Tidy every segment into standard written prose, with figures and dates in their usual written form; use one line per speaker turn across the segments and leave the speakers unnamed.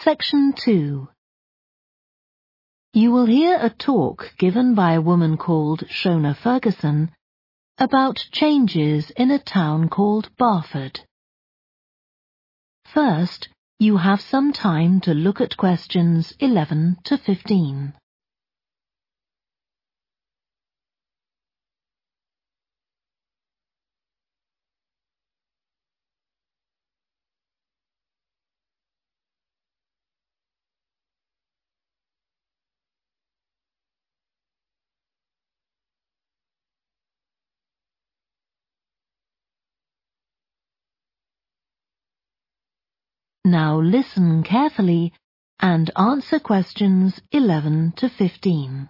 Section 2. You will hear a talk given by a woman called Shona Ferguson about changes in a town called Barford. First, you have some time to look at questions 11 to 15. Now listen carefully and answer questions 11 to 15.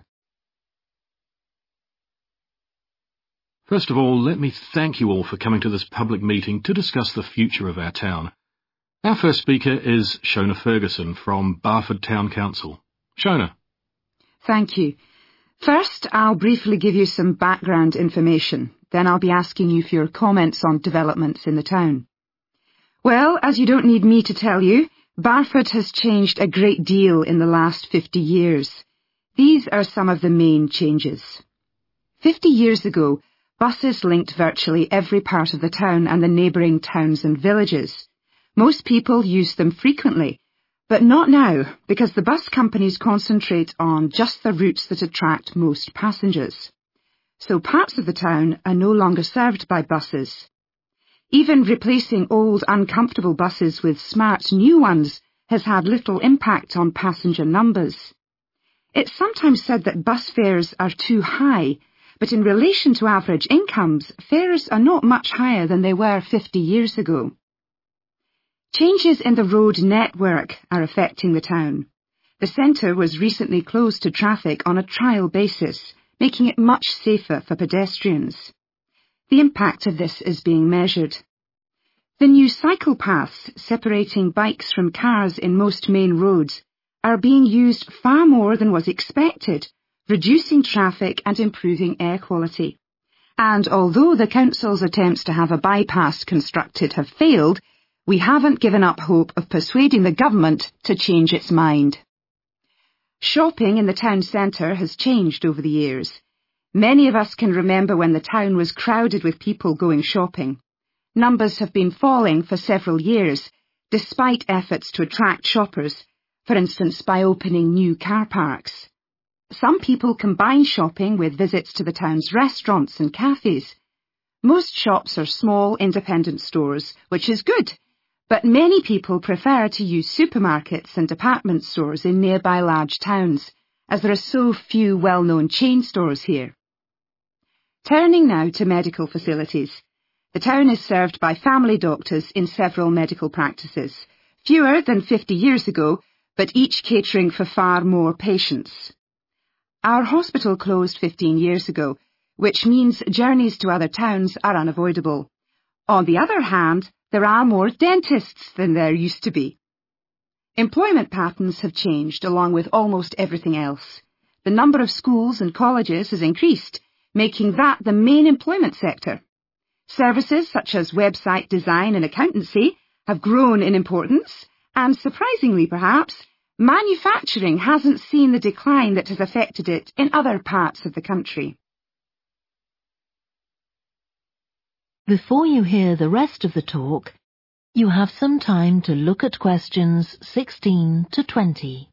First of all, let me thank you all for coming to this public meeting to discuss the future of our town. Our first speaker is Shona Ferguson from Barford Town Council. Shona.
Thank you. First, I'll briefly give you some background information. Then I'll be asking you for your comments on developments in the town. Well, as you don't need me to tell you, Barford has changed a great deal in the last 50 years. These are some of the main changes. 50 years ago, buses linked virtually every part of the town and the neighbouring towns and villages. Most people used them frequently, but not now, because the bus companies concentrate on just the routes that attract most passengers. So parts of the town are no longer served by buses. Even replacing old, uncomfortable buses with smart new ones has had little impact on passenger numbers. It's sometimes said that bus fares are too high, but in relation to average incomes, fares are not much higher than they were 50 years ago. Changes in the road network are affecting the town. The centre was recently closed to traffic on a trial basis, making it much safer for pedestrians. The impact of this is being measured. The new cycle paths separating bikes from cars in most main roads are being used far more than was expected, reducing traffic and improving air quality. And although the council's attempts to have a bypass constructed have failed, we haven't given up hope of persuading the government to change its mind. Shopping in the town centre has changed over the years. Many of us can remember when the town was crowded with people going shopping. Numbers have been falling for several years, despite efforts to attract shoppers, for instance by opening new car parks. Some people combine shopping with visits to the town's restaurants and cafes. Most shops are small independent stores, which is good, but many people prefer to use supermarkets and department stores in nearby large towns, as there are so few well-known chain stores here. Turning now to medical facilities. The town is served by family doctors in several medical practices, fewer than 50 years ago, but each catering for far more patients. Our hospital closed 15 years ago, which means journeys to other towns are unavoidable. On the other hand, there are more dentists than there used to be. Employment patterns have changed along with almost everything else. The number of schools and colleges has increased, making that the main employment sector. Services such as website design and accountancy have grown in importance, and surprisingly perhaps, manufacturing hasn't seen the decline that has affected it in other parts of the country.
Before you hear the rest of the talk, you have some time to look at questions 16 to 20.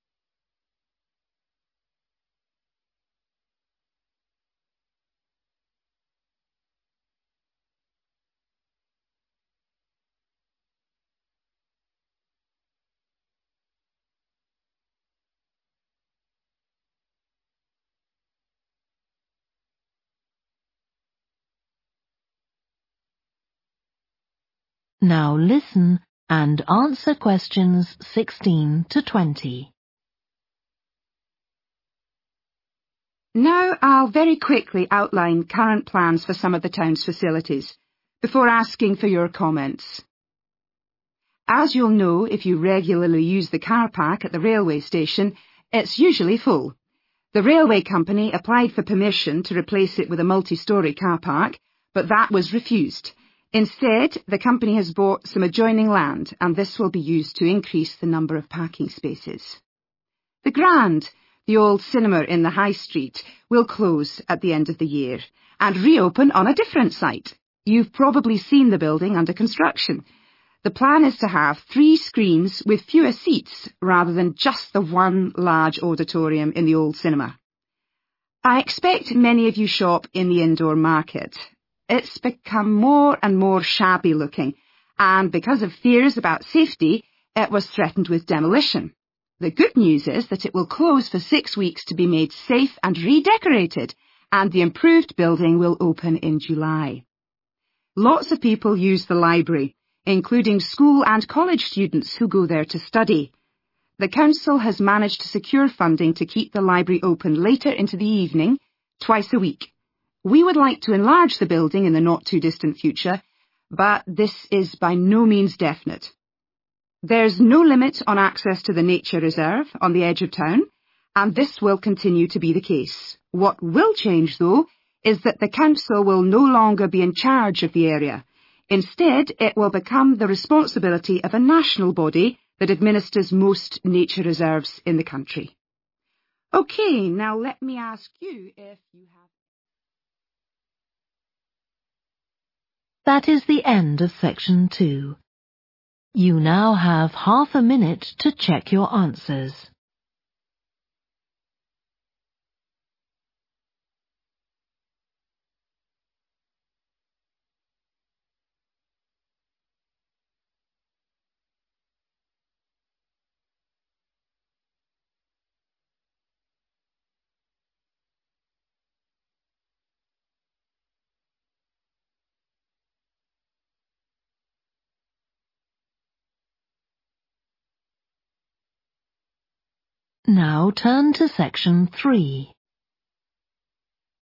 Now listen and answer questions 16 to 20.
Now I'll very quickly outline current plans for some of the town's facilities, before asking for your comments. As you'll know if you regularly use the car park at the railway station, it's usually full. The railway company applied for permission to replace it with a multi-storey car park, but that was refused. Instead, the company has bought some adjoining land, and this will be used to increase the number of parking spaces. The Grand, the old cinema in the High Street, will close at the end of the year and reopen on a different site. You've probably seen the building under construction. The plan is to have 3 screens with fewer seats rather than just the one large auditorium in the old cinema. I expect many of you shop in the indoor market. It's become more and more shabby looking, and because of fears about safety, it was threatened with demolition. The good news is that it will close for 6 weeks to be made safe and redecorated, and the improved building will open in July. Lots of people use the library, including school and college students who go there to study. The council has managed to secure funding to keep the library open later into the evening, twice a week. We would like to enlarge the building in the not-too-distant future, but this is by no means definite. There's no limit on access to the nature reserve on the edge of town, and this will continue to be the case. What will change, though, is that the council will no longer be in charge of the area. Instead, it will become the responsibility of a national body that administers most nature reserves in the country. OK, now let me ask you if you have...
That is the end of section 2. You now have half a minute to check your answers. Now turn to section 3.